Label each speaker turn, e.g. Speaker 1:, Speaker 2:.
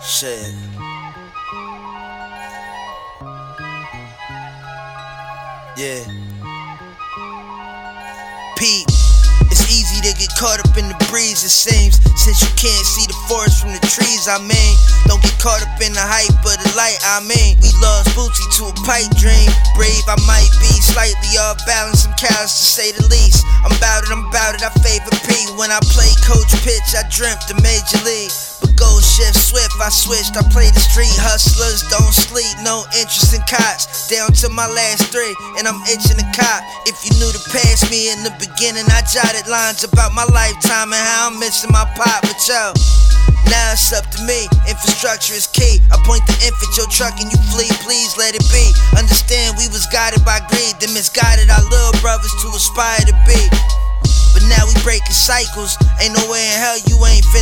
Speaker 1: Shit. Yeah. Pete, it's easy to get caught up in the breeze, it seems, since you can't see the forest from the trees. I mean, don't get caught up in the hype of the light. I mean, we lost Bootsy to a pipe dream. Brave I might be, slightly off balance, some callous to say the least. I'm about it, I favor P. When I played coach pitch, I dreamt the major league. But goal shift swift, I switched, I play the street. Hustlers don't sleep, no interest in cots. Down to my last three, and I'm itching to cop. If you knew to pass me in the beginning, I jotted lines about my lifetime and how I'm missing my pop. But yo, now it's up to me, infrastructure is key. I point the infant, your truck and you flee, please let it be. Understand we was guided by greed, then misguided our little brothers to aspire to be. But now we breaking cycles, ain't no way in hell you ain't finna